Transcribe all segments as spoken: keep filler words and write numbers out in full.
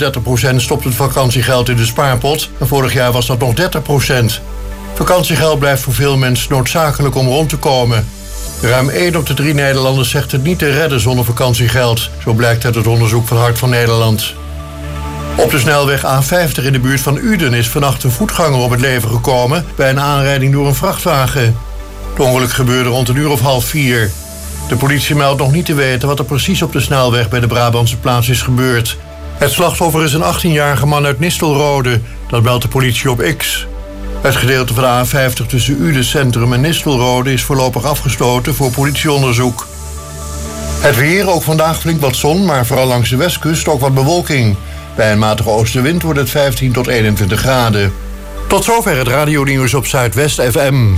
vijfendertig procent stopt het vakantiegeld in de spaarpot en vorig jaar was dat nog dertig procent. Vakantiegeld blijft voor veel mensen noodzakelijk om rond te komen. Ruim één op de drie Nederlanders zegt het niet te redden zonder vakantiegeld. Zo blijkt uit het onderzoek van Hart van Nederland. Op de snelweg A vijftig in de buurt van Uden is vannacht een voetganger om het leven gekomen bij een aanrijding door een vrachtwagen. Het ongeluk gebeurde rond een uur of half vier. De politie meldt nog niet te weten wat er precies op de snelweg bij de Brabantse plaats is gebeurd. Het slachtoffer is een achttienjarige man uit Nistelrode. Dat meldt de politie op X. Het gedeelte van de A vijftig tussen Uden Centrum en Nistelrode is voorlopig afgesloten voor politieonderzoek. Het weer, ook vandaag flink wat zon, maar vooral langs de westkust ook wat bewolking. Bij een matige oostenwind wordt het vijftien tot eenentwintig graden. Tot zover het radionieuws op Zuidwest F M.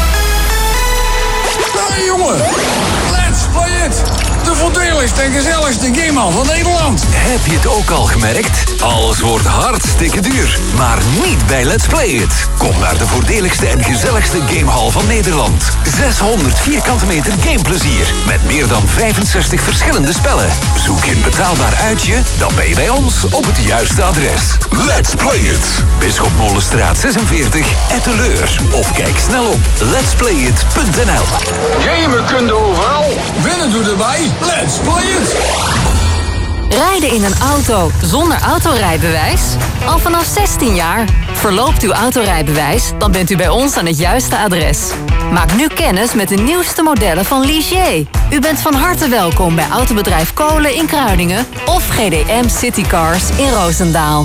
Hey jongen, let's play it! De voordeligste en gezelligste gamehal van Nederland. Heb je het ook al gemerkt? Alles wordt hartstikke duur, maar niet bij Let's Play It. Kom naar de voordeligste en gezelligste gamehal van Nederland. zeshonderd vierkante meter gameplezier met meer dan vijfenzestig verschillende spellen. Zoek je een betaalbaar uitje? Dan ben je bij ons op het juiste adres. Let's Play It. Bisschopmolenstraat zesenveertig, Etteleur. Of kijk snel op letsplayit punt n l. Gamen kun je overal. Winnen doe erbij. Let's play it. Rijden in een auto zonder autorijbewijs? Al vanaf zestien jaar. Verloopt uw autorijbewijs? Dan bent u bij ons aan het juiste adres. Maak nu kennis met de nieuwste modellen van Ligier. U bent van harte welkom bij Autobedrijf Kolen in Kruiningen of G D M Citycars in Roosendaal.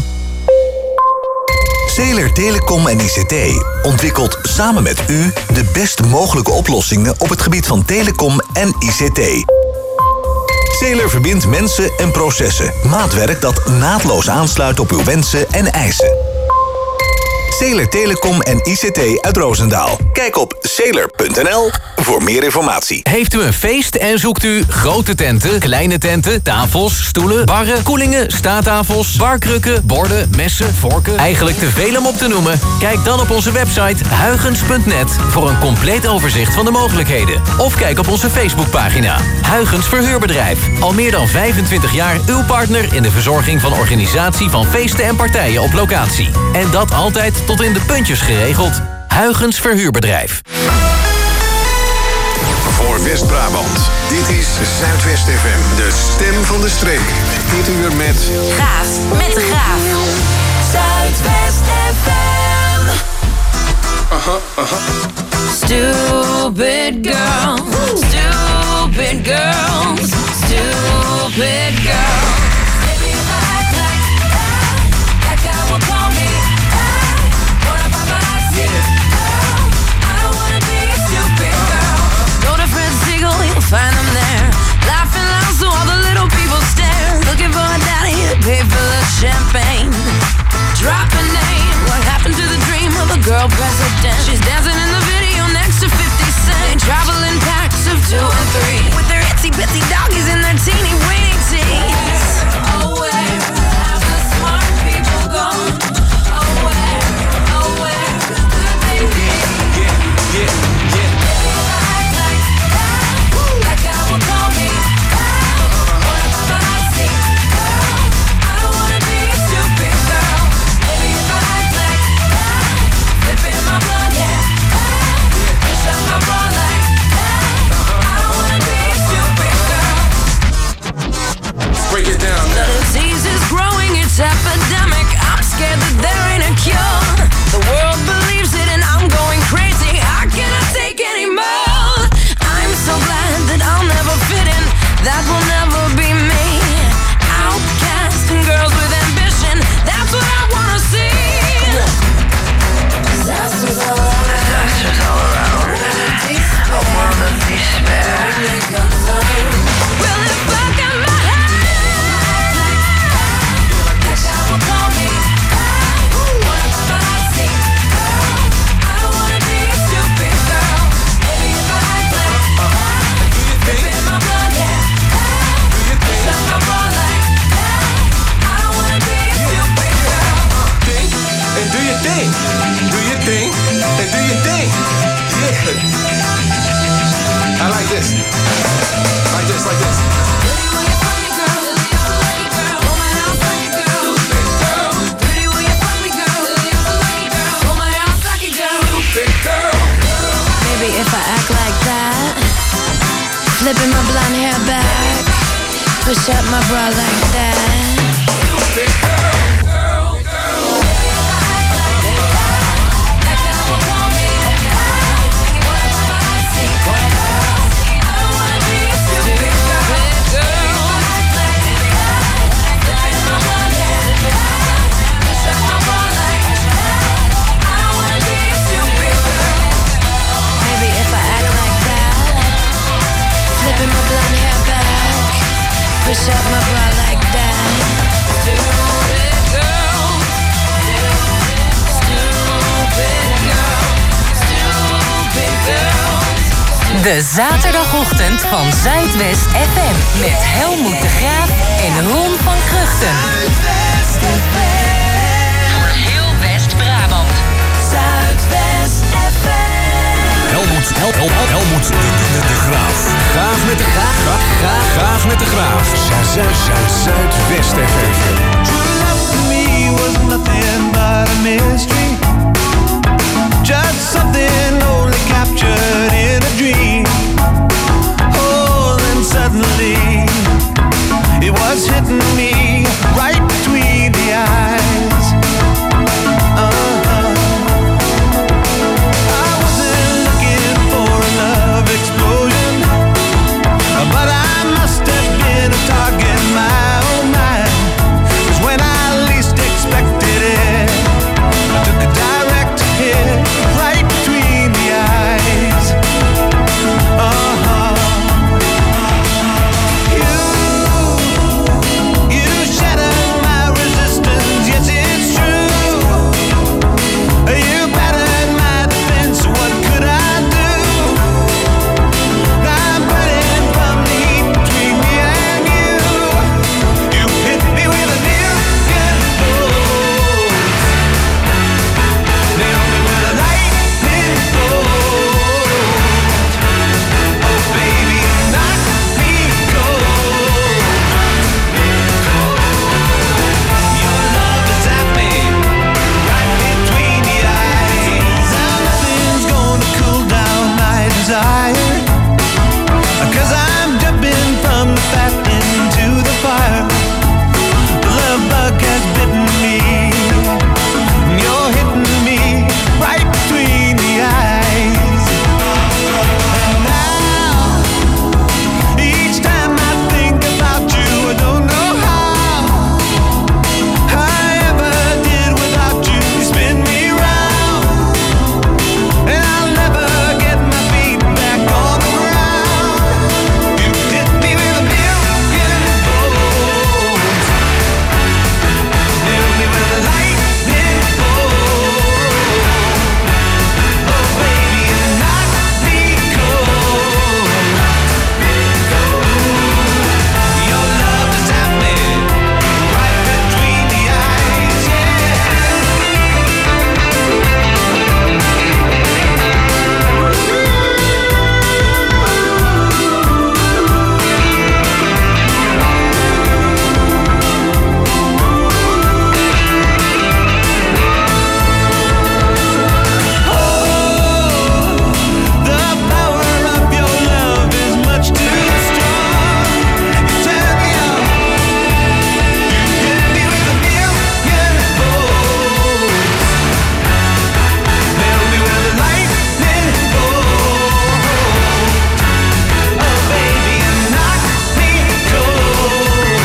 Zeeler Telecom en I C T ontwikkelt samen met u de best mogelijke oplossingen op het gebied van telecom en I C T. Zeeler verbindt mensen en processen. Maatwerk dat naadloos aansluit op uw wensen en eisen. Zeeler Telecom en I C T uit Roosendaal. Kijk op zeeler punt n l voor meer informatie. Heeft u een feest en zoekt u grote tenten, kleine tenten, tafels, stoelen, barren, koelingen, staattafels, barkrukken, borden, messen, vorken? Eigenlijk te veel om op te noemen? Kijk dan op onze website huygens punt net voor een compleet overzicht van de mogelijkheden. Of kijk op onze Facebookpagina. Huygens Verhuurbedrijf. Al meer dan vijfentwintig jaar uw partner in de verzorging van organisatie van feesten en partijen op locatie. En dat altijd tot in de puntjes geregeld. Huygens Verhuurbedrijf. Voor West-Brabant. Dit is Zuidwest F M. De stem van de streek. Dit uur met... Graaf met de Graaf. Zuidwest F M. Aha, aha. Stupid girl. Stupid girls. Stupid girl. Baby, if I act like that, that guy will call me. What if I'm not girl? I don't wanna be a stupid girl. Go to Fred's Siegel, you'll find them there. Laughing loud so all the little people stare. Looking for a daddy to pay for the champagne. Drop a name. What happened to the dream of a girl president? She's dancing in the video next to fifty cent. They travel in packs of two and three. With their itsy bitsy doggies in their teeny weeny teeth. Oh, where have the smart people gone? Oh, where, oh, where could they be? Yeah, yeah, yeah. Act like that, that guy will call me. What if I'm a nasty girl? I don't wanna be a stupid girl. Maybe if I act like that, flip in my blood, yeah. Flipping my blonde hair back, push up my bra like that. Stupid girl, girl, girl. That girl will call me. What am I saying? I don't wanna be a stupid girl. Flipping my blonde hair back, push up my bra like that. I don't wanna be a stupid girl. Maybe if I act like that, flipping my blonde hair back, push up my bra like that. Stupid girl, stupid girl, stupid girl. De zaterdagochtend van Zuidwest F M met Helmoet de Graaf en Ron van Kruchten. Voor heel West-Brabant. Zuidwest F M. Helmoet, Hel, Hel, Hel, Helmoet de, de, de Graaf. Graaf met de Graaf. Graaf, Graaf met de Graaf. Zuidwest F M. True love to me was nothing but a mystery. Just something only captured in a dream. Oh, then suddenly it was hitting me right between the eyes. Uh-huh. I wasn't looking for a love explosion, but I must have been a target, my oh my. 'Cause when I least expected it, I took a direct hit right between the eyes. Uh-huh. You, you shattered my resistance, yes it's true. You battered my defense, what could I do? I'm burning from the heat between me and you. You hit me with a million blows, nailed me with a lightning bolt. Oh baby, knock me cold. Your love is at me, right between the eyes. Now nothing's gonna cool down my desire, 'cause I'm jumping from the fat into the fire. The love bug has bitten me. You're hitting me right between the eyes. And now, each time I think about you, I don't know how I ever did without you. You spin me round, and I'll never get my feet back on the ground. You hit me with a million bolts, nailed me with a lightning bolt. Oh baby, you knock me cold. Your love is at me, right between the eyes, yeah. The power of your love is much too strong. You turn me on, you hit me with a million bolts, nail me with a lightning bolt. Oh baby, you knock me cold.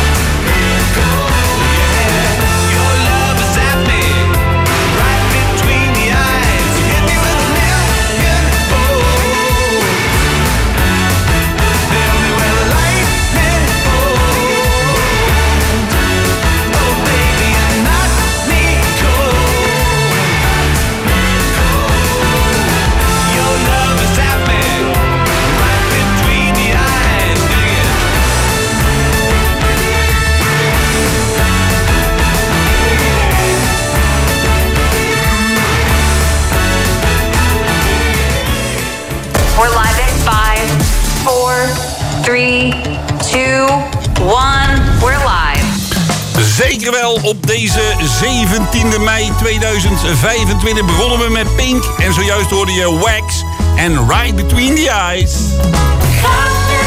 Yeah, your love is at me, right between the eyes. You hit me with a million bolts, nail me with a lightning bolt. Oh baby, you knock me cold. Your love is at me, right between the eyes. Dig it. We're live in five, four, three, two, one. We're live. Zeker wel, op deze zeventiende mei tweeduizend vijfentwintig begonnen we met Pink. En zojuist hoorde je Wax en Right Between the Eyes. Got me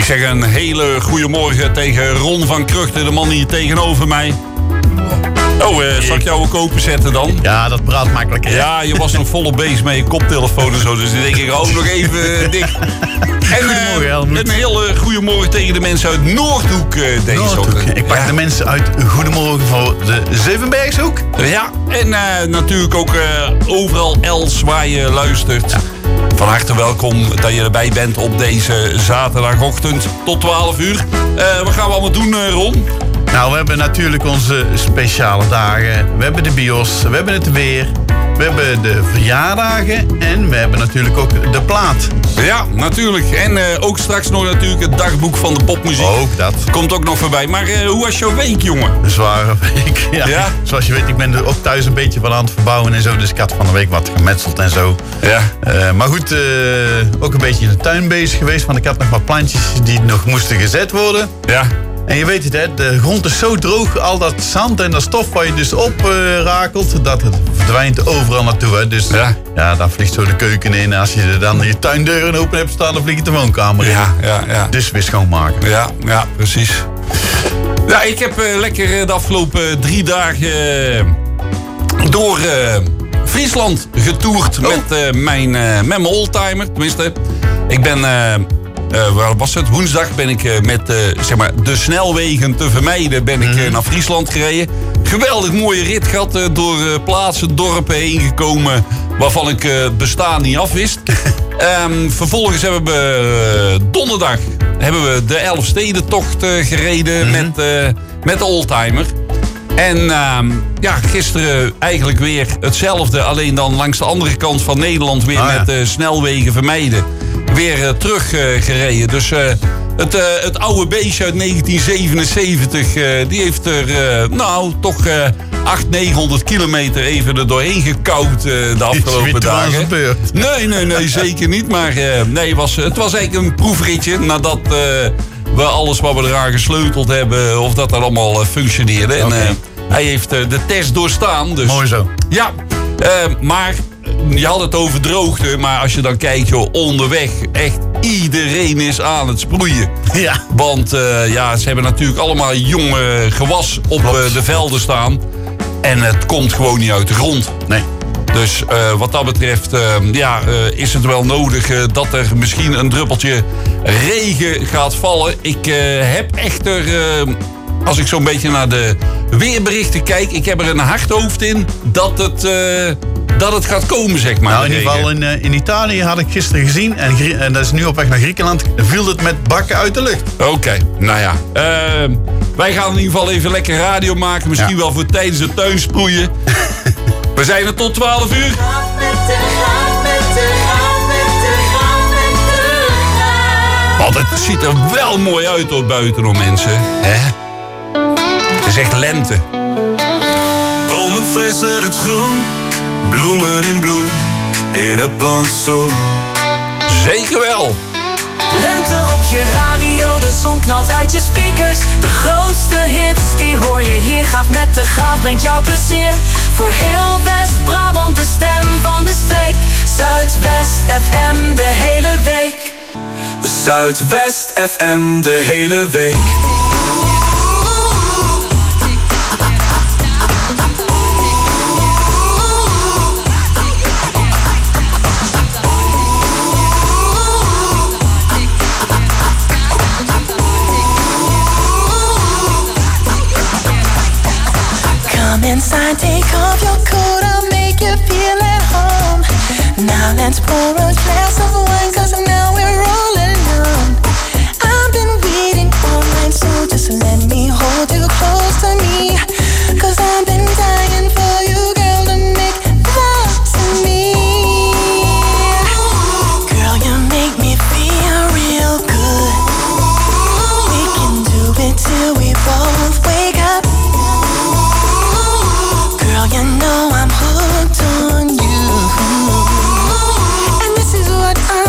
zeg een hele goede morgen tegen Ron van Kruchten, de man hier tegenover mij. Oh, uh, zal ik jou ook openzetten dan? Ja, dat praat makkelijker. Hè? Ja, je was nog volop bezig met je koptelefoon en zo. Dus dan denk ik, oh, nog even uh, dicht. En uh, een hele goede morgen tegen de mensen uit Noordhoek uh, deze Noordhoek. ochtend. Ik pak ja. de mensen uit Goedemorgen voor de Zevenbergshoek. Ja, en uh, natuurlijk ook uh, overal else waar je luistert. Ja. Van harte welkom dat je erbij bent op deze zaterdagochtend tot twaalf uur. Uh, wat gaan we allemaal doen, uh, Ron? Nou, we hebben natuurlijk onze speciale dagen. We hebben de bios, we hebben het weer. We hebben de verjaardagen en we hebben natuurlijk ook de plaat. Ja, natuurlijk. En uh, ook straks nog natuurlijk het dagboek van de popmuziek. Ook dat. Komt ook nog voorbij. Maar uh, hoe was jouw week, jongen? Een zware week, ja. ja. Zoals je weet, ik ben er ook thuis een beetje van aan het verbouwen en zo. Dus ik had van de week wat gemetseld en zo. Ja. Uh, maar goed, uh, ook een beetje in de tuin bezig geweest. Want ik had nog wat plantjes die nog moesten gezet worden. Ja. En je weet het, hè, de grond is zo droog, al dat zand en dat stof waar je dus op uh, rakelt, dat het verdwijnt overal naartoe. Hè. Dus ja. ja, dan vliegt zo de keuken in. En als je er dan je tuindeuren open hebt staan, dan vliegt de woonkamer in. Ja, ja, ja. Dus weer schoonmaken. Ja, ja, precies. Ja, ik heb uh, lekker de afgelopen drie dagen uh, door uh, Friesland getoerd oh. met, uh, mijn, uh, met mijn oldtimer. Tenminste, ik ben... Uh, Uh, waar was het? Woensdag ben ik uh, met uh, zeg maar de snelwegen te vermijden ben ik uh, naar Friesland gereden. Geweldig mooie rit gehad, uh, door uh, plaatsen, dorpen heen gekomen waarvan ik uh, het bestaan niet afwist. um, vervolgens hebben we uh, donderdag hebben we de Elfstedentocht uh, gereden mm-hmm. met, uh, met de oldtimer. En uh, ja, gisteren eigenlijk weer hetzelfde, alleen dan langs de andere kant van Nederland weer ah, met ja. uh, snelwegen vermijden. Weer uh, terug uh, gereden. Dus uh, het, uh, het oude beestje uit negentien zevenenzeventig, uh, die heeft er uh, nou toch uh, achthonderd, negenhonderd kilometer even er doorheen gekauwd uh, de afgelopen dagen. Nee, nee, nee, zeker niet. Maar uh, nee, was, het was eigenlijk een proefritje nadat uh, we alles wat we eraan gesleuteld hebben, of dat dat allemaal uh, functioneerde. Okay. En uh, hij heeft uh, de test doorstaan. Dus, mooi zo. Ja, uh, maar... Je had het over droogte, maar als je dan kijkt, joh, onderweg, echt iedereen is aan het sproeien. Ja. Want uh, ja, ze hebben natuurlijk allemaal jonge gewas op uh, de velden staan. En het komt gewoon niet uit de grond. Nee. Dus uh, wat dat betreft uh, ja, uh, is het wel nodig uh, dat er misschien een druppeltje regen gaat vallen. Ik uh, heb echter... Uh, Als ik zo'n beetje naar de weerberichten kijk, ik heb er een hard hoofd in dat het, uh, dat het gaat komen, zeg maar. Nou, in ieder geval in, uh, in Italië had ik gisteren gezien, en, Grie- en dat is nu op weg naar Griekenland, viel het met bakken uit de lucht. Oké, okay, nou ja. Uh, wij gaan in ieder geval even lekker radio maken, misschien ja. wel voor tijdens het tuin sproeien. We zijn er tot twaalf uur. Want het ziet er wel mooi uit door buiten, hoor, mensen. Hè? Het is echt lente. Bomen frisser het groen, bloemen in bloem, in het plantsoen. Zeker wel. Lente op je radio, de zon knalt uit je speakers. De grootste hits, die hoor je hier. Gaaf met de gaaf, brengt jou plezier. Voor heel West-Brabant, de stem van de streek. Zuidwest F M de hele week. Zuidwest F M de hele week. Come inside, take off your coat, I'll make you feel at home. Now let's pour a glass of wine, cause now we're rolling on. I've been waiting all night, so just let me hold you close to me. Cause I've been dying for you, girl, to make love to me. Girl, you make me feel real good. We can do it till we both wake up. Girl, you know I'm hooked on you. And this is what I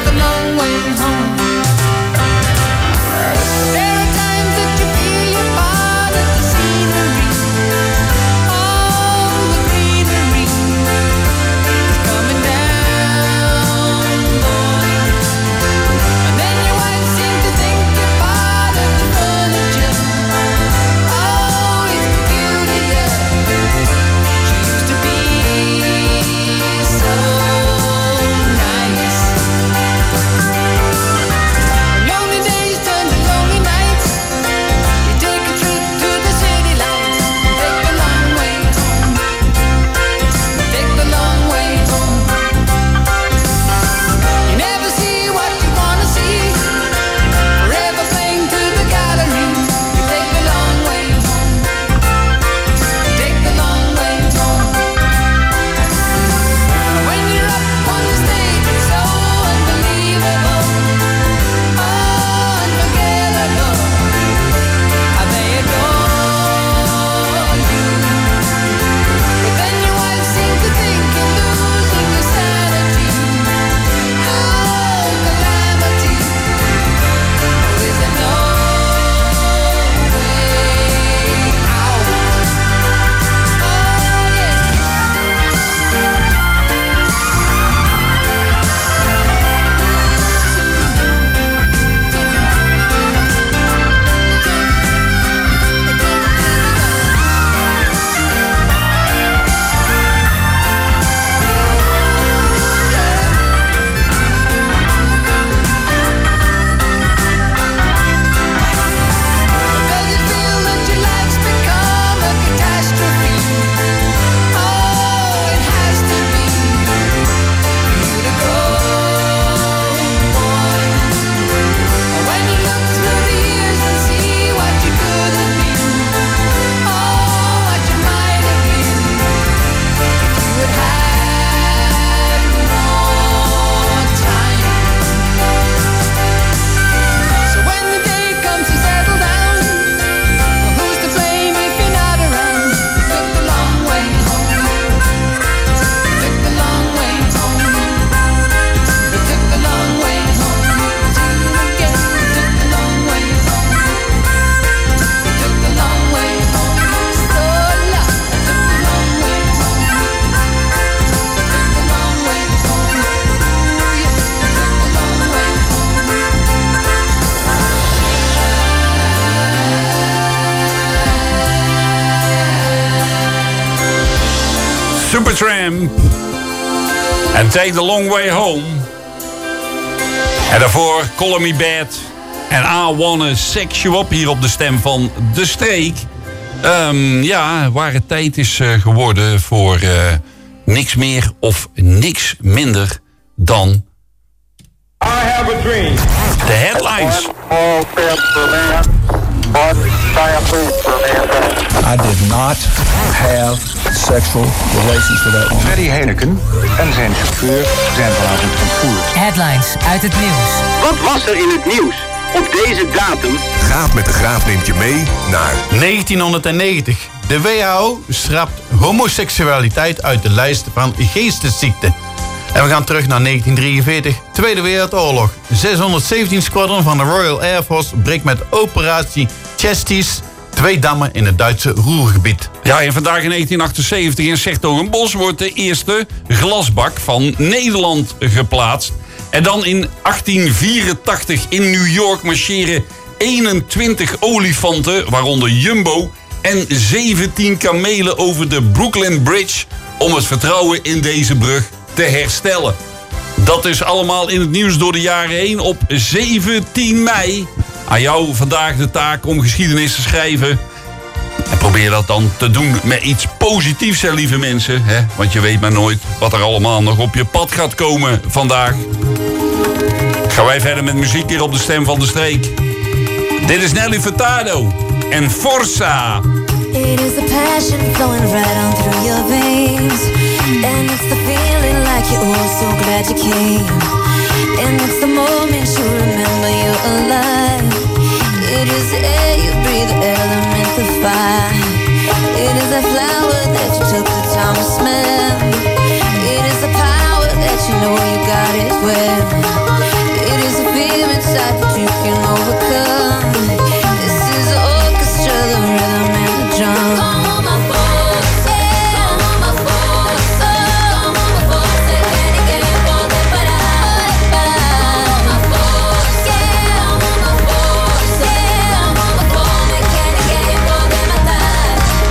the long way home. There are times that you feel you're part of the scenery. All the greenery is coming down, boy. And then your wife seems to think you're part of the furniture. Oh, it's peculiar. She used to be so nice. Lonely days turn to lonely nights. You take a trip to the city lights. Take the long way home. Take the long way home. You never see what you wanna see. Forever playing to the gallery. You take the long way home. Take the long way home. When you're up on the stage, it's so unbelievable, unforgettable. How they adore you. But then your wife seems to think you're losing your sanity. Oh, calamity. Oh, is there no way out? Oh, yeah. Does it feel that your life's become a catastrophe? Oh, it has to be for you to go, boy. When you look through the years and see what you could have been, oh, what you might have been, if you had had more time. So when the day comes to settle down, well, who's to blame if you're not around? You took the long way home. You took the long way home. You took the long way home. To again. You took the long way home. You took the long way home. Stola. You took the long way home. You took the long way home. Ooh, yeah. You took the long way Supertramp. En Take the Long Way Home. En daarvoor Call Me Bad. En I Wanna Sex You Up hier op de stem van De Streek. Ehm, ja, waar het tijd is eh, geworden voor eh, niks meer of niks minder dan... I have a dream. De headlines. Small step for man, one giant leap for mankind. I did not have sexual relations with that woman. Freddy Heineken en zijn chauffeur zijn vanavond ontvoerd. Headlines uit het nieuws. Wat was er in het nieuws op deze datum? Graaf met de Graaf neemt je mee naar negentienhonderdnegentig. De W H O schrapt homoseksualiteit uit de lijst van geestesziekten. En we gaan terug naar negentien drieënveertig, Tweede Wereldoorlog. zeshonderdzeventien Squadron van de Royal Air Force breekt met operatie Chesties twee dammen in het Duitse Ruhrgebied. Ja, en vandaag in negentien achtenzeventig in 's-Hertogenbosch wordt de eerste glasbak van Nederland geplaatst. En dan in achttien vierentachtig in New York marcheren eenentwintig olifanten, waaronder Jumbo, en zeventien kamelen over de Brooklyn Bridge om het vertrouwen in deze brug te herstellen. Dat is allemaal in het nieuws door de jaren heen op zeventien mei. Aan jou vandaag de taak om geschiedenis te schrijven. En probeer dat dan te doen met iets positiefs, hè, lieve mensen. Hè? Want je weet maar nooit wat er allemaal nog op je pad gaat komen vandaag. Gaan wij verder met muziek hier op de stem van de streek. Dit is Nelly Furtado en Forza. It is the passion flowing right on through your veins. And it's the feeling like you're oh so glad you came. And it's the moment you remember you're alive. It is the air you breathe, the element of fire. It is a flower that you took the time to smell. It is the power that you know you got it well. fight that you can overcome. This is the orchestra, the rhythm and the drum. Come on, my folks, yeah. Come on, my folks, oh. Come on, my folks, se quiere que le puedo parar, parar. Come on, my folks, yeah. Come on, my folks, yeah. Come on, my folks, se quiere que le puedo matar.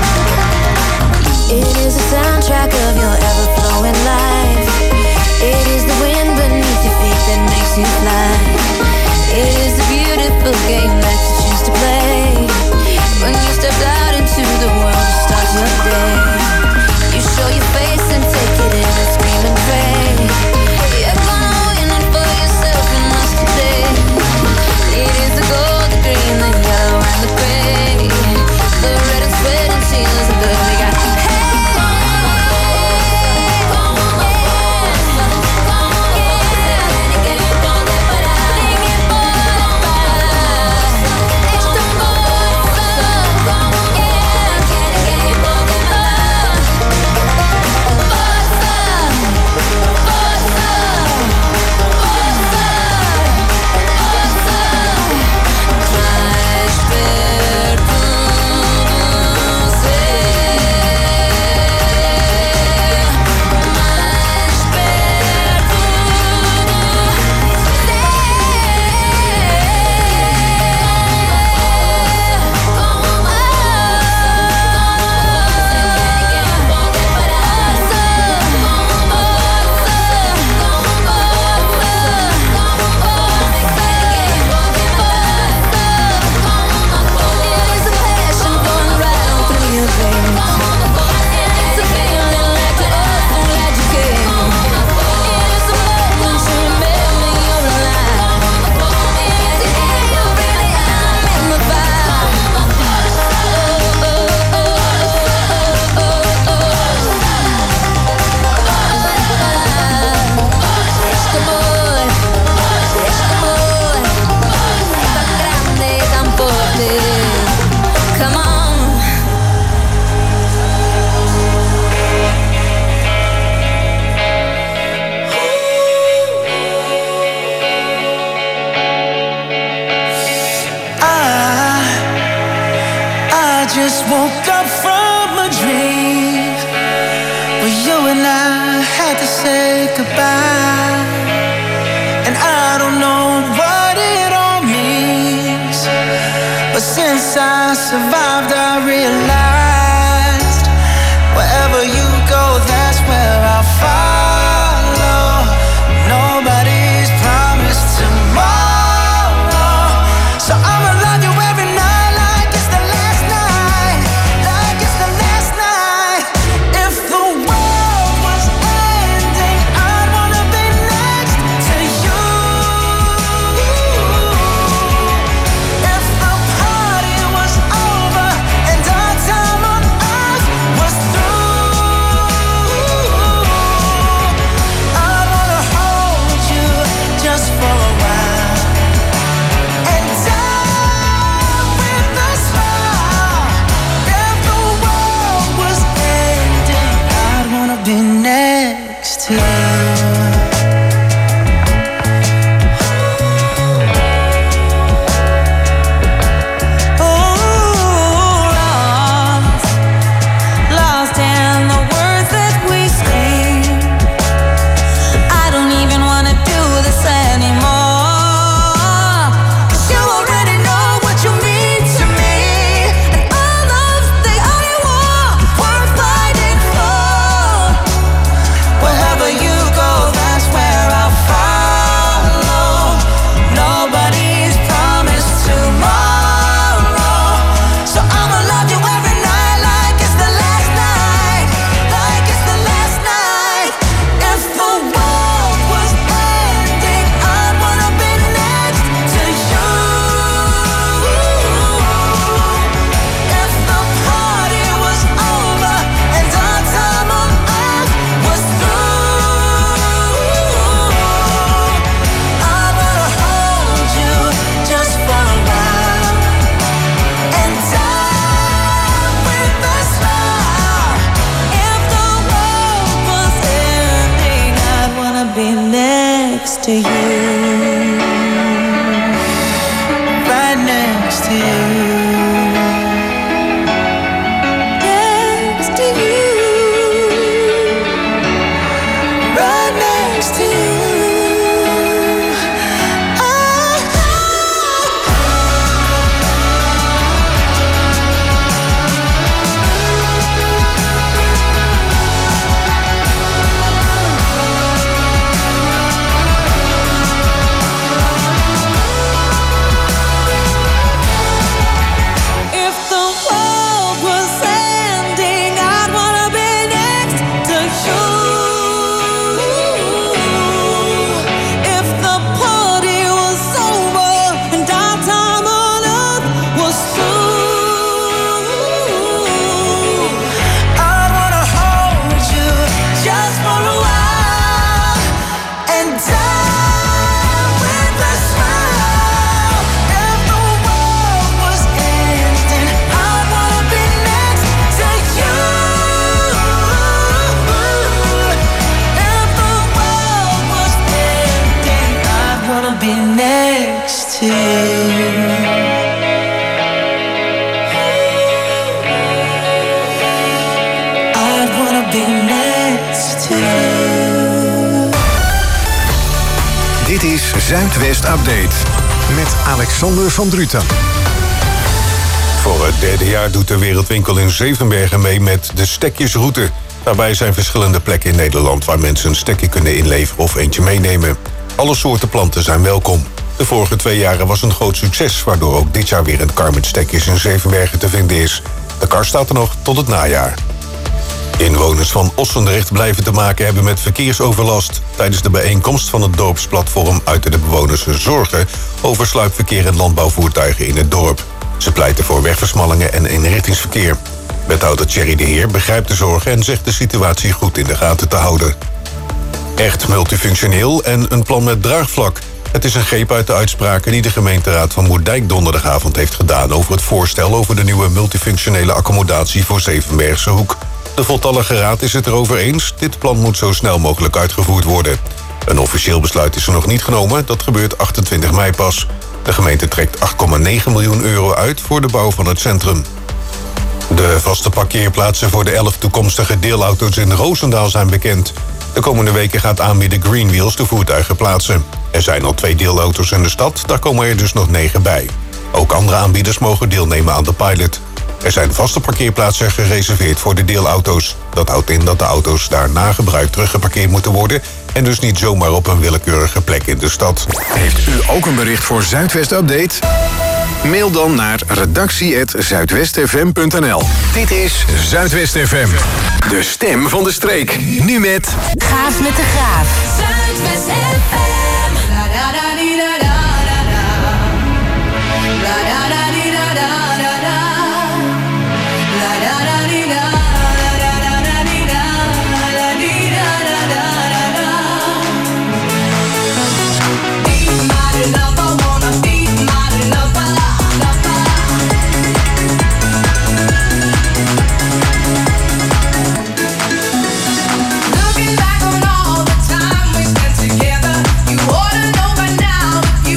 It is the soundtrack of your ever-flowing life. It is the wind beneath your feet that makes you fly. It is the beautiful game that you choose to play. When you step out into the world to start your day, you show your face and take it in and scream and pray. You're gonna win it for yourself and us today. It is the gold, the green, the yellow and the gray. The red and sweat and tears and blood we got. Just woke up from a dream where you and I had to say goodbye, and I don't know what it all means, but since I survived I realized wherever you go, that's where I'll follow. Nobody's promised tomorrow, so I'ma love you every night. Time next to you. Next to you. Right next to you. Dit is Zuidwest Update met Alexander van Druten. Voor het derde jaar doet de Wereldwinkel in Zevenbergen mee met de stekjesroute. Daarbij zijn verschillende plekken in Nederland waar mensen een stekje kunnen inleveren of eentje meenemen. Alle soorten planten zijn welkom. De vorige twee jaren was een groot succes, waardoor ook dit jaar weer een kar met stekjes in Zevenbergen te vinden is. De kar staat er nog tot het najaar. Inwoners van Ossendrecht blijven te maken hebben met verkeersoverlast. Tijdens de bijeenkomst van het dorpsplatform uiten de bewoners hun zorgen over sluipverkeer en landbouwvoertuigen in het dorp. Ze pleiten voor wegversmallingen en inrichtingsverkeer. Wethouder Thierry de Heer begrijpt de zorgen en zegt de situatie goed in de gaten te houden. Echt multifunctioneel en een plan met draagvlak. Het is een greep uit de uitspraken die de gemeenteraad van Moerdijk donderdagavond heeft gedaan over het voorstel over de nieuwe multifunctionele accommodatie voor Zevenbergse Hoek. De voltallige raad is het erover eens. Dit plan moet zo snel mogelijk uitgevoerd worden. Een officieel besluit is er nog niet genomen. Dat gebeurt achtentwintig mei pas. De gemeente trekt acht komma negen miljoen euro uit voor de bouw van het centrum. De vaste parkeerplaatsen voor de elf toekomstige deelauto's in Roosendaal zijn bekend. De komende weken gaat aanbieden Greenwheels de voertuigen plaatsen. Er zijn al twee deelauto's in de stad, daar komen er dus nog negen bij. Ook andere aanbieders mogen deelnemen aan de pilot. Er zijn vaste parkeerplaatsen gereserveerd voor de deelauto's. Dat houdt in dat de auto's daar na gebruik teruggeparkeerd moeten worden en dus niet zomaar op een willekeurige plek in de stad. Heeft u ook een bericht voor Zuidwest Update? Mail dan naar redactie apenstaartje zuidwestfm punt n l. Dit is Zuidwest F M. De stem van de streek. Nu met Gaaf met de Graaf. Zuidwest F M. La da da di da da da da. La da da di da da da da. La da da di da da da da di da. La di da da da da da. Be my lover, wanna be my lover, lover. Looking back on all the time we spent together, you ought to know by now that you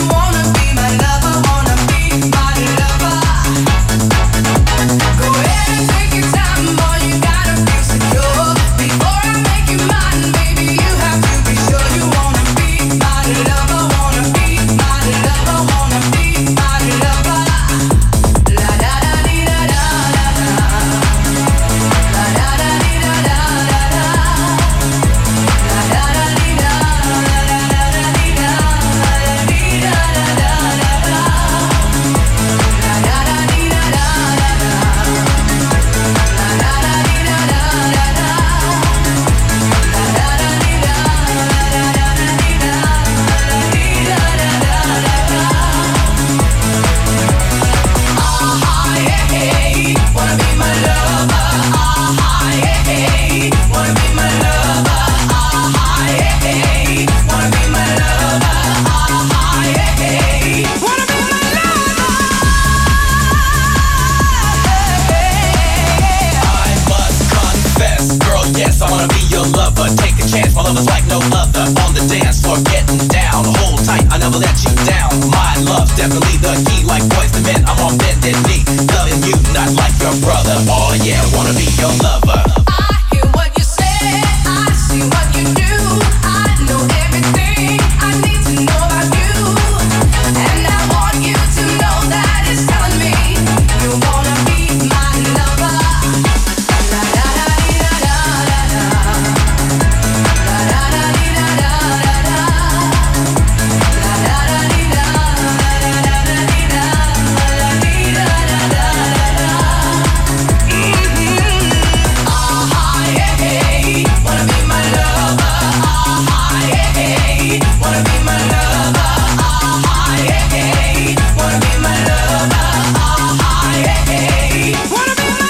down. My love, definitely the key. Like boys to men, I'm on bended knee. Loving you, not like your brother. Oh yeah, wanna be your lover. I hear what you say, I see what you do. I know everything I need to know about you. And I want you to know that it's telling me you wanna be my lover. La da da dee da da da da. La da da dee da da da da. La da da dee da da da da dee da. La dee da da da da da. Mhm. Ah yeah, yeah. Wanna be my lover. Ah yeah, yeah. Wanna be my lover. Ah yeah, yeah. Wanna be my lover. Ah yeah, yeah. Wanna be my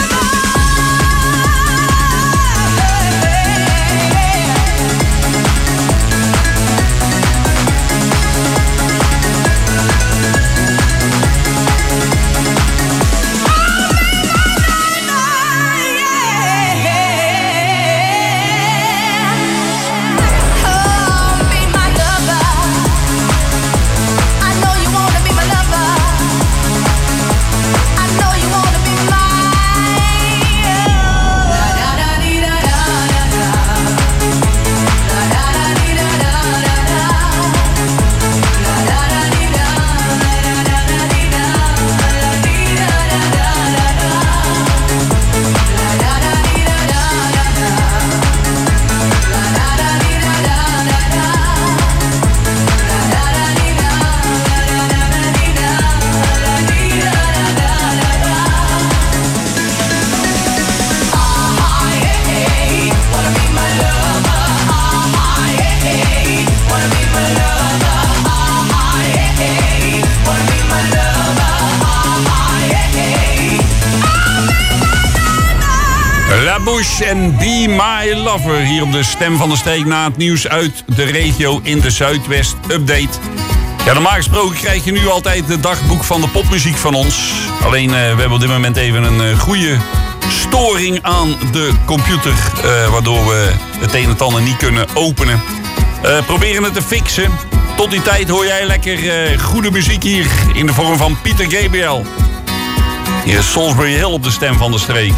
La Bouche en Be My Lover. Hier op de Stem van de Streek na het nieuws uit de regio in de Zuidwest Update. Ja, normaal gesproken krijg je nu altijd het dagboek van de popmuziek van ons. Alleen uh, we hebben op dit moment even een uh, goede storing aan de computer. Uh, waardoor we het een en het ander niet kunnen openen. Uh, proberen het te fixen. Tot die tijd hoor jij lekker uh, goede muziek hier in de vorm van Peter Gabriel. Hier is Salisbury Hill op de Stem van de Streek.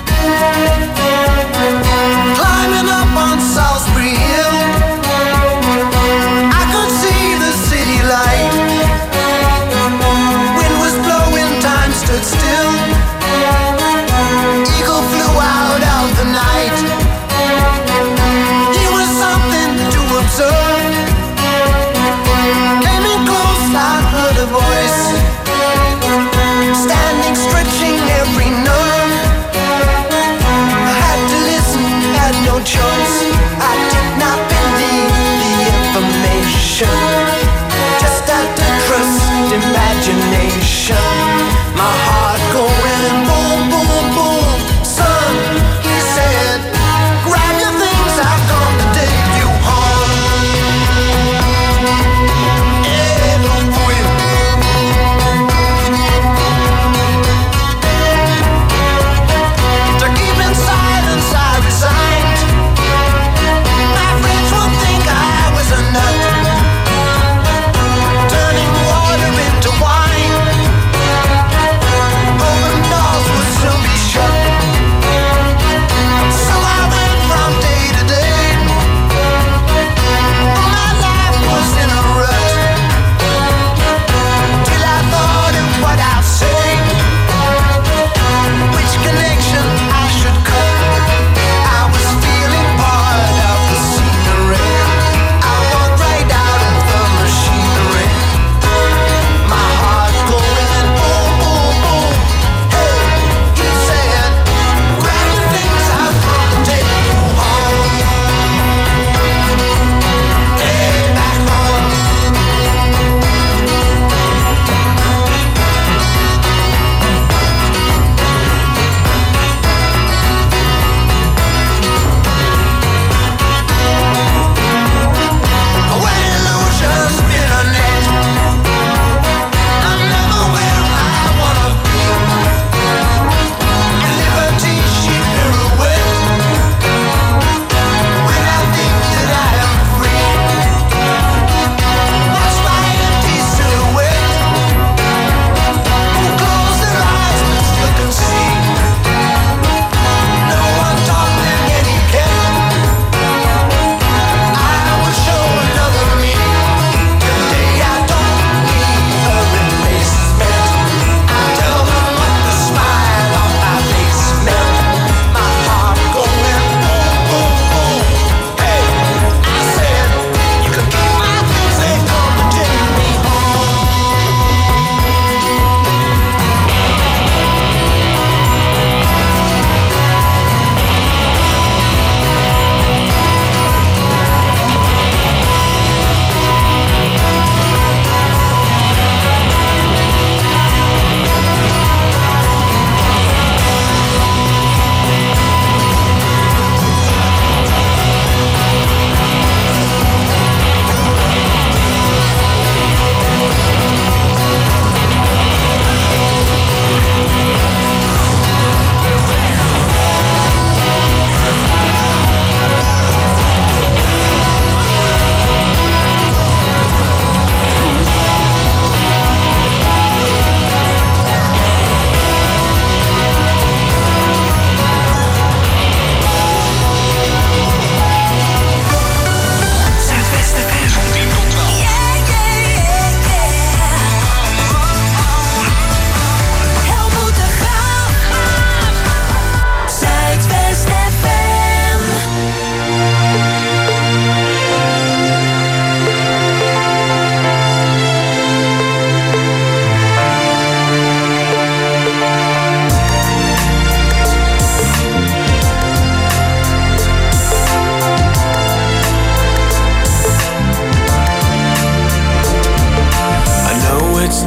Climbing up on Salisbury Hill, I could see the city light. Wind was blowing, time stood still. Eagle flew out of the night. He was something to observe. Came in close, I heard a voice, standing, stretching every nerve. No choice, I did not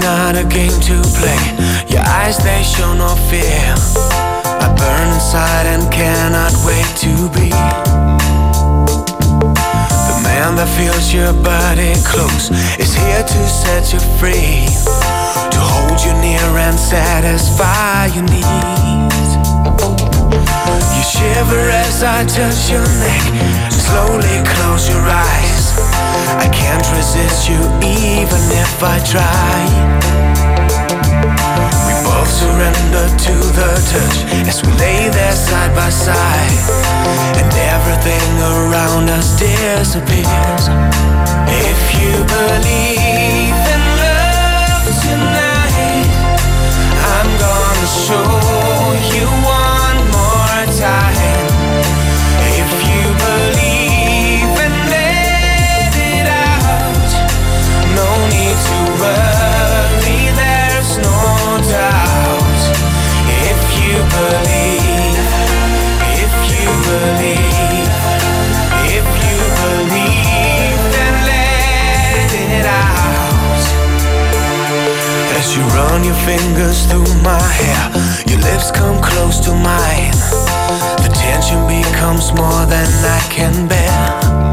not a game to play. Your eyes, they show no fear. I burn inside and cannot wait to be the man that feels your body close, is here to set you free, to hold you near and satisfy your needs. You shiver as I touch your neck, slowly close your eyes. I can't resist you even if I try. We both surrender to the touch as we lay there side by side, and everything around us disappears. If you believe in love tonight, I'm gonna show you one more time. If you believe and let it out, no need to worry, there's no doubt. If you believe, if you believe, if you believe, then let it out. As you run your fingers through my hair, your lips come close to mine. The tension becomes more than I can bear.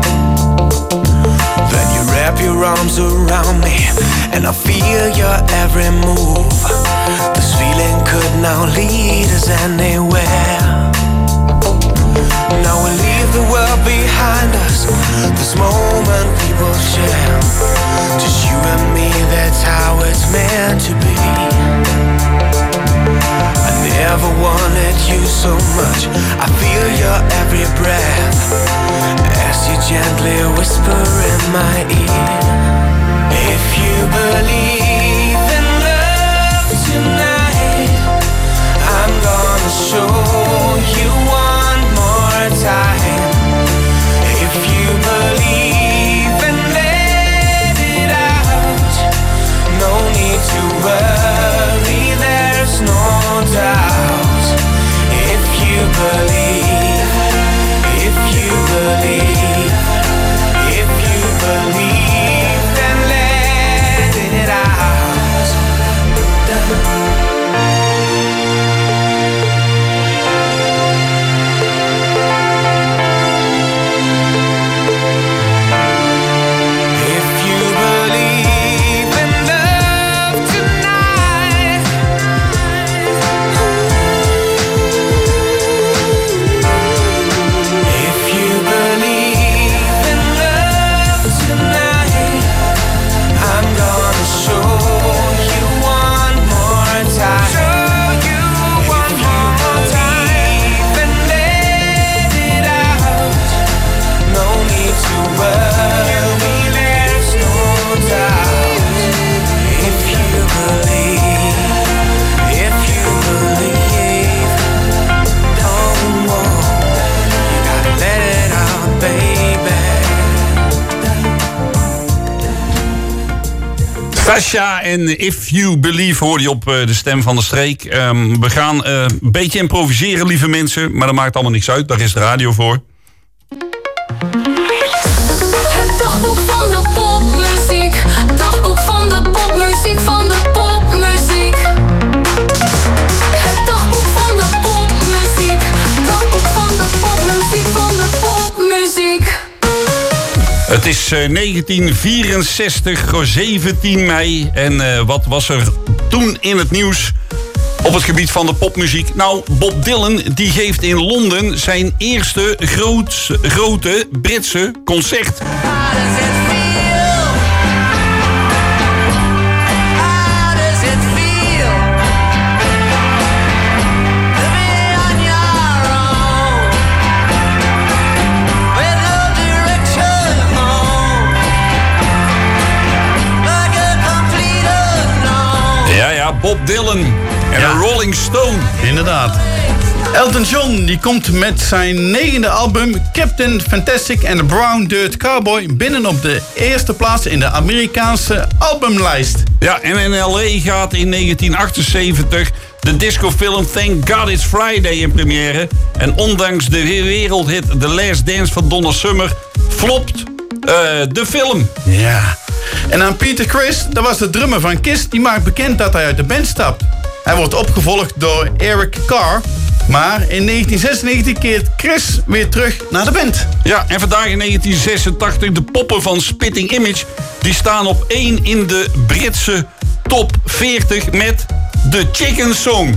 Then you wrap your arms around me, and I feel your every move. This feeling could now lead us anywhere. Now we leave the world behind us, this moment we will share. Just you and me, that's how it's meant to be. I never wanted you so much, I feel your every breath as you gently whisper in my ear. If you believe in love tonight, I'm gonna show you one more time. If you believe and let it out, no need to worry, there's no doubt. If you believe, if you believe, if you believe, then let it out. If you believe in love tonight, if you believe in love tonight, I'm gonna show you one more time. Show you one more time and let it out. No need to worry, there's no doubt. If you believe, if you believe, don't walk, you gotta let it out, baby. Sasha en If You Believe hoor je op uh, de stem van de streek. Um, we gaan uh, een beetje improviseren, lieve mensen. Maar dat maakt allemaal niks uit, daar is de radio voor. Het dagboek van de popmuziek. Dagboek van de popmuziek, van de popmuziek. Het dagboek van de popmuziek. Dagboek van de popmuziek, van de popmuziek. Het is uh, negentien vierenzestig, zeventien mei. En uh, wat was er toen in het nieuws op het gebied van de popmuziek? Nou, Bob Dylan die geeft in Londen zijn eerste groot, grote Britse concert. Ja, ja, Bob Dylan en Ja. een Rolling Stone. Inderdaad. Elton John die komt met zijn negende album Captain Fantastic and the Brown Dirt Cowboy binnen op de eerste plaats in de Amerikaanse albumlijst. Ja, en in L A gaat in negentien achtenzeventig de discofilm Thank God It's Friday in première. En ondanks de wereldhit The Last Dance van Donna Summer flopt uh, de film. Ja. En dan Peter Criss, dat was de drummer van Kiss, die maakt bekend dat hij uit de band stapt. Hij wordt opgevolgd door Eric Carr. Maar in negentien zesennegentig keert Chris weer terug naar de band. Ja, en vandaag in negentien zesentachtig de poppen van Spitting Image. Die staan op één in de Britse top veertig met The Chicken Song.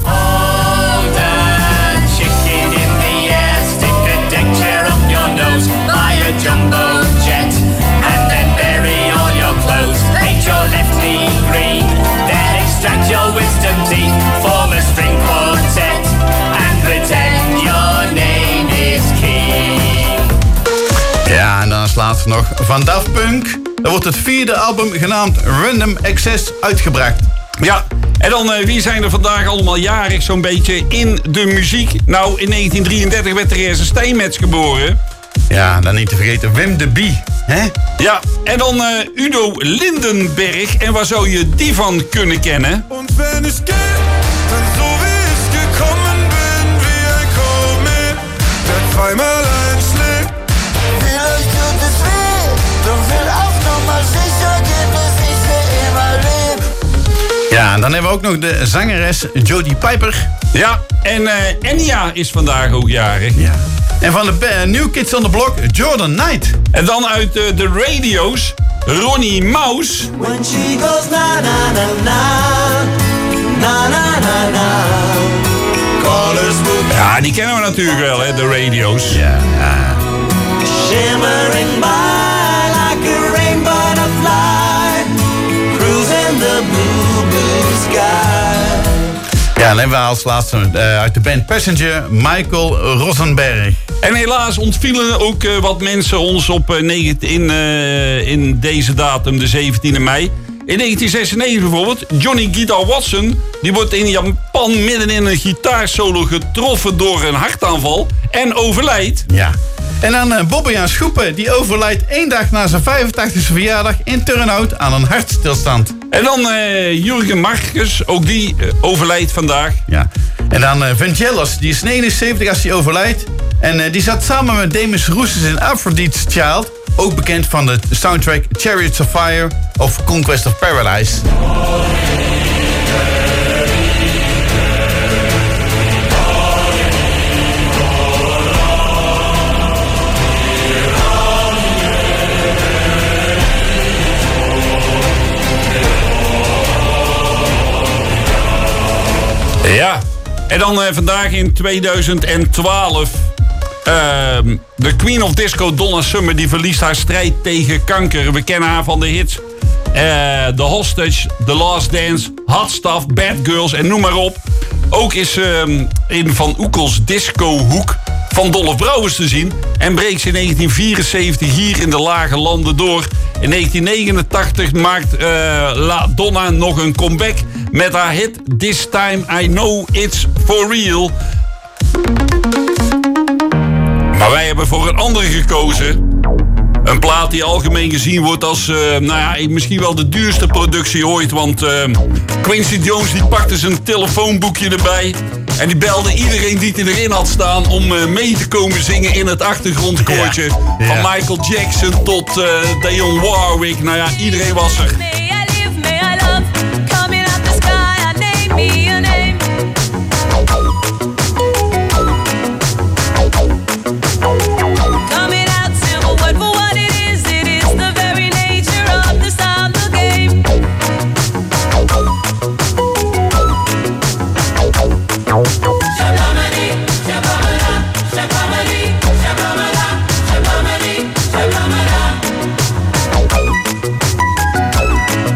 Chicken in the air, stick a deck chair up your nose, buy a jumbo jet, and then bury all your clothes. Paint your left knee green, then extract your wisdom teeth, form a string quartet, and pretend your name is King. Ja, en dan als laatste nog van Daft Punk. Er wordt het vierde album genaamd Random Access uitgebracht. Ja, en dan uh, wie zijn er vandaag allemaal jarig zo'n beetje in de muziek? Nou, in negentien drieëndertig werd Therese Steinmetz geboren. Ja, dan niet te vergeten Wim de Bie, hè? Ja, en dan uh, Udo Lindenberg. En waar zou je die van kunnen kennen? Und wenn ich geh, dann so wie ich gekommen bin, wie ein Komet, der zweimal einschlägt. Vielleicht tut es weh, doch will auf Nummer sicher gehen, bis ich für immer lebe. Ja, en dan hebben we ook nog de zangeres Jodie Piper. Ja, en uh, Enya is vandaag ook jarig. Ja. En van de uh, New Kids on the Block, Jordan Knight. En dan uit uh, de radio's, Ronnie Mouse. When she goes na na na na, na na na na, callers will be Ja, die kennen we natuurlijk wel, hè, de radio's. Ja. shimmering by like a rainbow butterfly, cruising the blue, blue sky. Ja, dan hebben we als laatste uh, uit de band Passenger, Michael Rosenberg. En helaas ontvielen ook uh, wat mensen ons op uh, negentien, in, uh, in deze datum, de zeventiende mei. In negentien zesennegentig bijvoorbeeld, Johnny Guitar Watson, die wordt in Japan midden in een gitaarsolo getroffen door een hartaanval en overlijdt. Ja. En dan uh, Bobbejaan Schoepen, die overlijdt één dag na zijn vijfentachtigste verjaardag in Turnhout aan een hartstilstand. En dan uh, Jurgen Marcus, ook die uh, overlijdt vandaag. Ja. En dan uh, Vangelis, die is negenenzeventig als hij overlijdt. En uh, die zat samen met Demis Roussos in Aphrodite's Child, ook bekend van de soundtrack Chariots of Fire of Conquest of Paradise. Ja, en dan uh, vandaag in tweeduizend twaalf... Uh, de Queen of Disco, Donna Summer, die verliest haar strijd tegen kanker. We kennen haar van de hits uh, The Hostage, The Last Dance, Hot Stuff, Bad Girls en noem maar op. Ook is uh, in Van Oekels discohoek van Dolph Brouwers te zien. En breekt ze in negentien vierenzeventig hier in de lage landen door. In negentien negenentachtig maakt uh, La Donna nog een comeback met haar hit This Time I Know It's For Real. Maar wij hebben voor een andere gekozen. Een plaat die algemeen gezien wordt als, uh, nou ja, misschien wel de duurste productie ooit. Want uh, Quincy Jones die pakte zijn telefoonboekje erbij. En die belde iedereen die hij erin had staan om uh, mee te komen zingen in het achtergrondkoortje. Ja, ja. Van Michael Jackson tot uh, Dionne Warwick. Nou ja, iedereen was er. May I live, may I love, coming out the sky, I name me a name. Coming out simple, but for what it is, it is the very nature of the sound of the game. Shabamani, shabamana, shabamani, shabamana, shabamani, shabamana.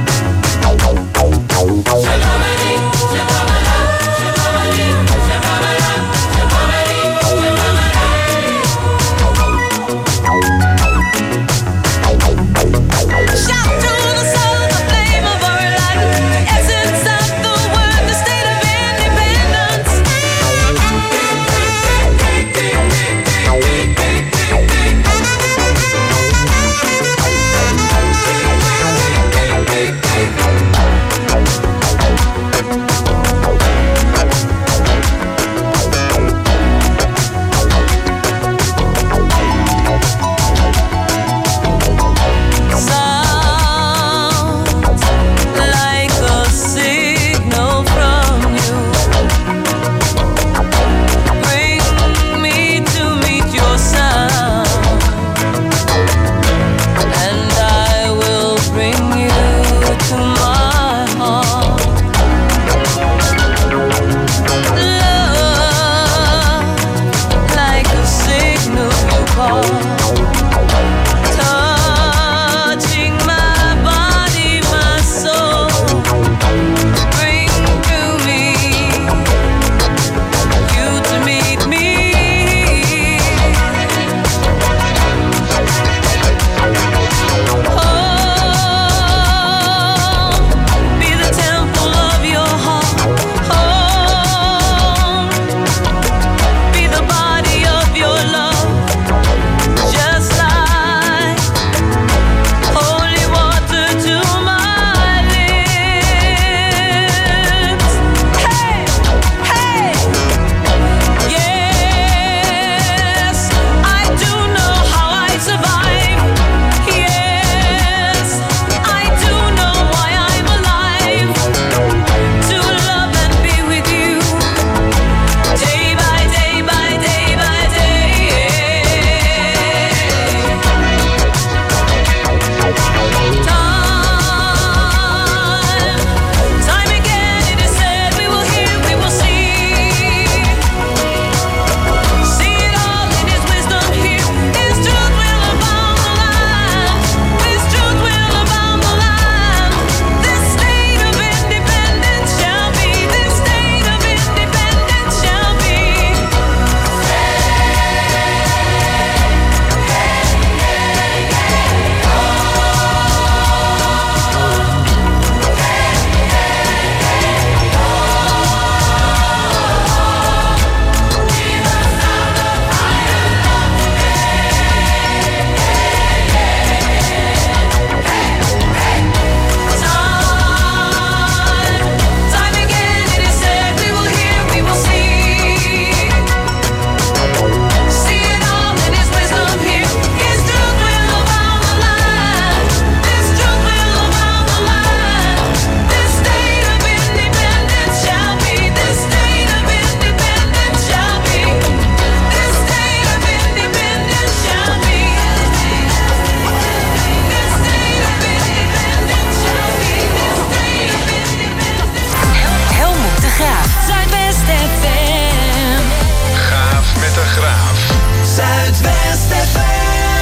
F M.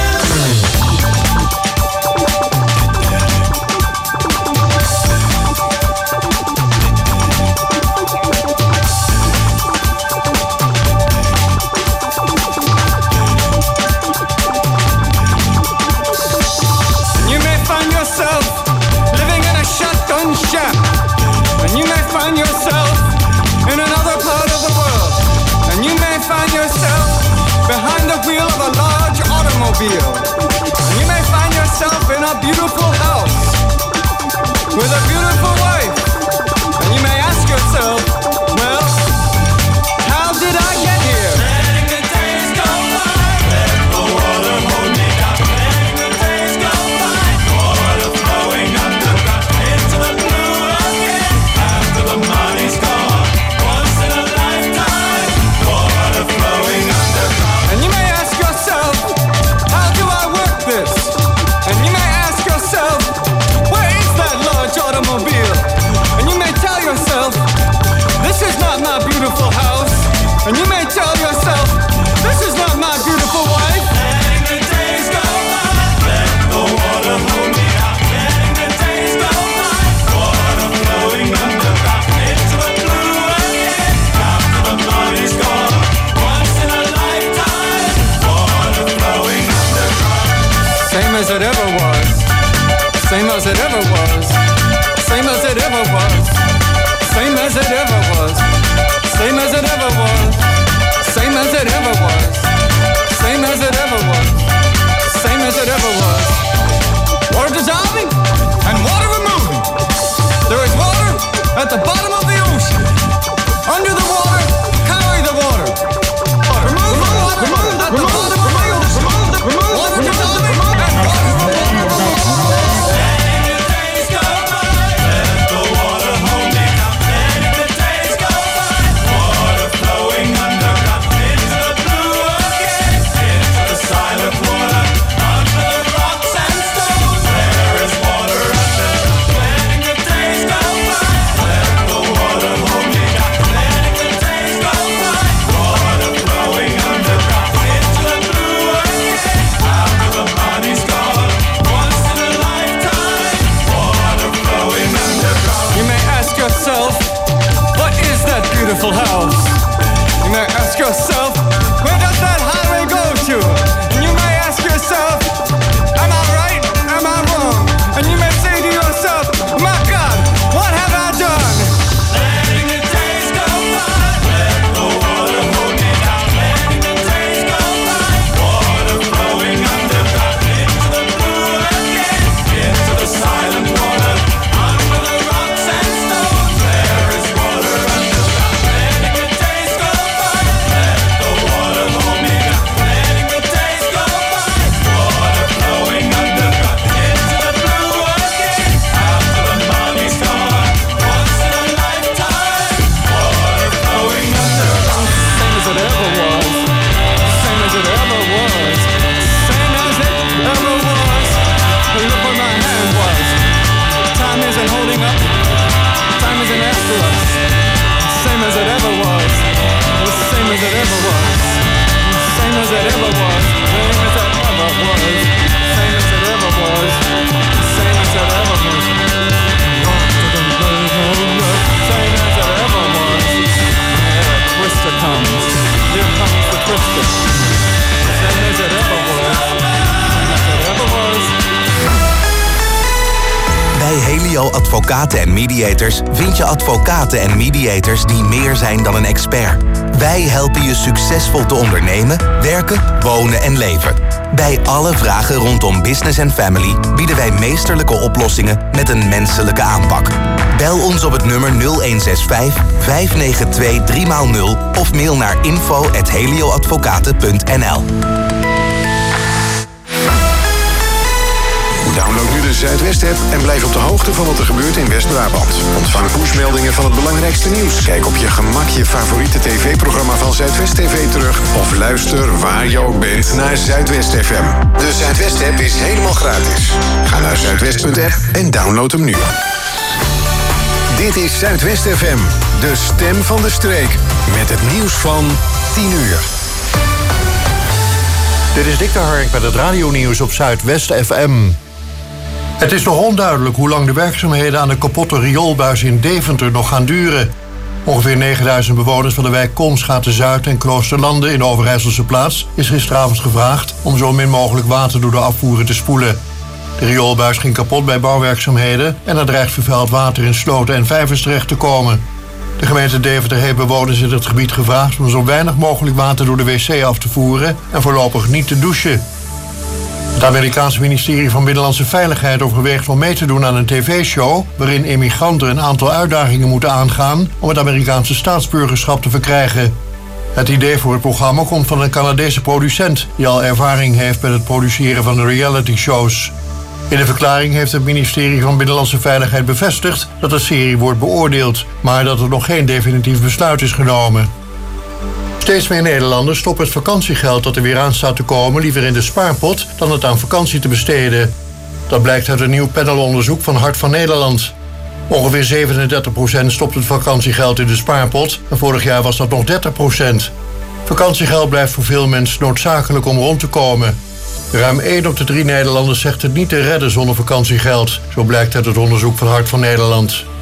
You may find yourself living in a shotgun shack, and you may find yourself in another part of the world, and you may find yourself behind the wheel of a large automobile, and you may find yourself in a beautiful house with a beautiful wife, and you may ask yourself, well, how did I get here? Letting the days go by, let the water hold me down. Letting the days go by, water flowing underground into the blue again. After the money's gone, once in a lifetime, water flowing underground. And you may ask yourself, how do I work this? And you may ask yourself, where is that large automobile? And you may tell yourself, this is not my beautiful house. And you may tell yourself, this is not my beautiful wife. Letting the days go by, let the water hold me down. Letting the days go by, water flowing underground into the blue again. After the money's gone, once in a lifetime, water flowing underground. Same as it ever was. Same as it ever was. Same as it ever was. Same as it ever was. Same as it ever was. Same as it ever was. Same as it ever was. Same as it ever was. Water dissolving and water removing. There is water at the bottom of the ocean. Under the water, carry the water. Remove the water at the bottom of the ocean. Water dissolving and water removing. Letting the days go by, let the water hold me down. Letting the days go by, water flowing underground into the blue again, into the silent water, under the rocks and stones. There is water underground. Letting the days go by, let the water hold me down. Letting the days go by, water flowing underground into the blue again. After the money's gone, once in a lifetime, water flowing underground. You may ask yourself, what is that beautiful house? You may ask yourself, where does that highway go to? And you may ask yourself, am I right? Am I wrong? And you may say to yourself, my God, what have I done? Letting the days go by, let the water hold me down. Letting the days go by, water flowing underground into the blue again, into the silent water, under the rocks and stones. There is water underground. Letting the days go by, let the water hold me down. Letting the days go by, water flowing underground into the blue again. After the money's gone, once in a lifetime, water flowing underground. Same as it ever was. Same as it ever was. Same as it ever was. But look where my hand was. Time isn't holding up. Time isn't after us. Same as it ever was. Same as it ever was. Same as it ever was. Same as it ever was. Same as it ever was. Same as it ever was. Same as it ever was. Yeah, Twister comes. Here comes the Twister. Same as it ever was. Same as it ever was. Bij Helio Advocaten en Mediators vind je advocaten en mediators die meer zijn dan een expert. Wij helpen je succesvol te ondernemen, werken, wonen en leven. Bij alle vragen rondom business en family bieden wij meesterlijke oplossingen met een menselijke aanpak. Bel ons op het nummer nul een zes vijf, vijf negen twee, drie nul of mail naar info at helioadvocaten punt n l. Download nu de Zuidwest-app en blijf op de hoogte van wat er gebeurt in West-Brabant. Ontvang pushmeldingen van het belangrijkste nieuws. Kijk op je gemak je favoriete tv-programma van Zuidwest T V terug. Of luister waar je ook bent naar Zuidwest F M. De Zuidwest-app is helemaal gratis. Ga naar zuidwest punt app en download hem nu. Dit is Zuidwest F M, de stem van de streek. Met het nieuws van tien uur. Dit is Dick de Hark met het radionieuws op Zuidwest F M. Het is nog onduidelijk hoe lang de werkzaamheden aan de kapotte rioolbuis in Deventer nog gaan duren. Ongeveer negenduizend bewoners van de wijk Kolmsgaten-Zuid en Kloosterlanden in de Overijsselse Plaats is gisteravond gevraagd om zo min mogelijk water door de afvoeren te spoelen. De rioolbuis ging kapot bij bouwwerkzaamheden en er dreigt vervuild water in sloten en vijvers terecht te komen. De gemeente Deventer heeft bewoners in het gebied gevraagd om zo weinig mogelijk water door de wc af te voeren en voorlopig niet te douchen. Het Amerikaanse ministerie van Binnenlandse Veiligheid overweegt om mee te doen aan een tv-show waarin immigranten een aantal uitdagingen moeten aangaan om het Amerikaanse staatsburgerschap te verkrijgen. Het idee voor het programma komt van een Canadese producent die al ervaring heeft met het produceren van de reality-shows. In de verklaring heeft het ministerie van Binnenlandse Veiligheid bevestigd dat de serie wordt beoordeeld, maar dat er nog geen definitief besluit is genomen. Steeds meer Nederlanders stoppen het vakantiegeld dat er weer aan staat te komen liever in de spaarpot dan het aan vakantie te besteden. Dat blijkt uit een nieuw panelonderzoek van Hart van Nederland. Ongeveer zevenendertig procent stopt het vakantiegeld in de spaarpot en vorig jaar was dat nog dertig procent. Vakantiegeld blijft voor veel mensen noodzakelijk om rond te komen. Ruim één op de drie Nederlanders zegt het niet te redden zonder vakantiegeld. Zo blijkt uit het onderzoek van Hart van Nederland.